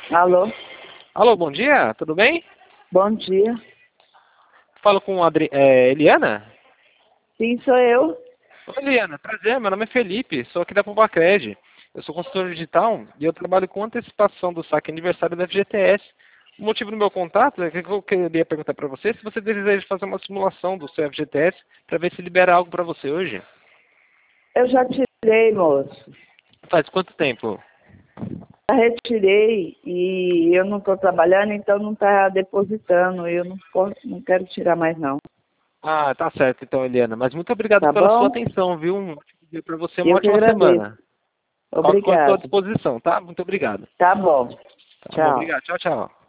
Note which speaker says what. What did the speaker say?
Speaker 1: Alô?
Speaker 2: Alô, bom dia, tudo bem?
Speaker 1: Bom dia.
Speaker 2: Falo com a Eliana?
Speaker 1: Sim, sou eu.
Speaker 2: Oi, Eliana, prazer, meu nome é Felipe, sou aqui da Pumbacred. Eu sou consultor digital e eu trabalho com antecipação do saque aniversário da FGTS. O motivo do meu contato é que eu queria perguntar para você se você deseja fazer uma simulação do seu FGTS para ver se libera algo para você hoje.
Speaker 1: Eu já tirei, moço.
Speaker 2: Faz quanto tempo?
Speaker 1: Já retirei e eu não estou trabalhando, então não está depositando. Eu não quero tirar mais, não.
Speaker 2: Ah, tá certo então, Eliana. Mas muito obrigado
Speaker 1: Tá
Speaker 2: pela sua
Speaker 1: bom?
Speaker 2: atenção, viu? Um ótimo dia para você, uma
Speaker 1: Eu que
Speaker 2: ótima
Speaker 1: agradeço.
Speaker 2: semana. Qualquer coisa estou à
Speaker 1: Obrigado.
Speaker 2: disposição, tá? Muito obrigado.
Speaker 1: Tá bom.
Speaker 2: Tá bom,
Speaker 1: Tchau.
Speaker 2: obrigado. Tchau, tchau.